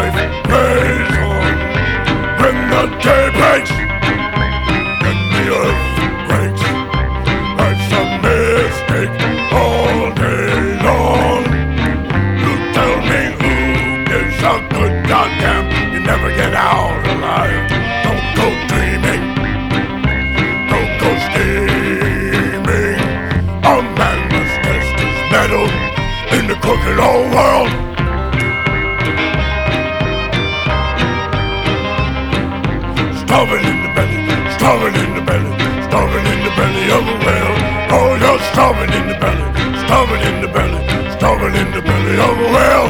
life plays on. When the day breaks, when the earth breaks, life's a mistake all day long. You tell me who gives a good goddamn? You never get out alive. Don't go dreaming, don't go scheming. A man must test his metal in the crooked old world. Starving in the belly, starving in the belly, starving in the belly of a whale. Oh, you're starving in the belly, starving in the belly, starving in the belly of a whale.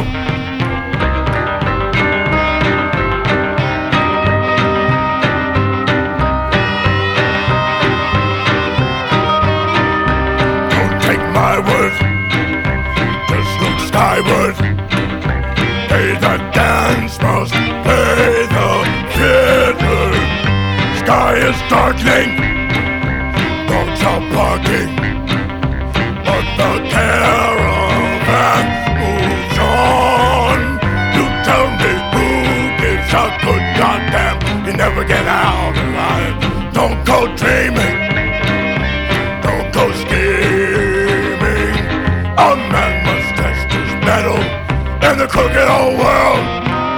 Don't take my words, just look skyward. They that dance must play the fiddle. Sky is darkening, dogs are barking, but the caravan moves on. You tell me who gives a good goddamn? You never get out alive. Don't go dreaming, don't go scheming. A man must test his metal in the crooked old world.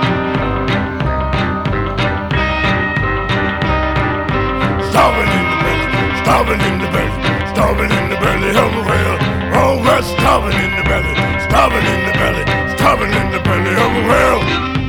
Starving in the belly, starving in the belly, starving in the belly of a whale. Oh, we're starving in the belly, starving in the belly, starving in the belly of a whale.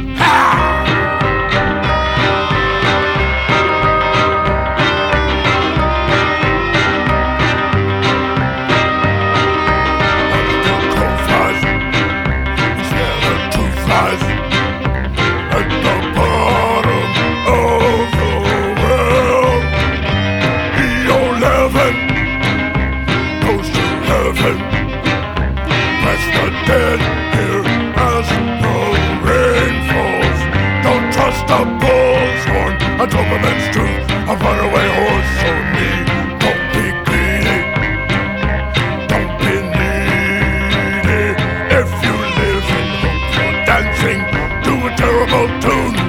Press the dead here as the rain falls. Don't trust a bull's horn, a Doberman's tooth, a runaway horse or knee. Don't be greedy, don't be needy. If you live in hope for dancing to a terrible tune,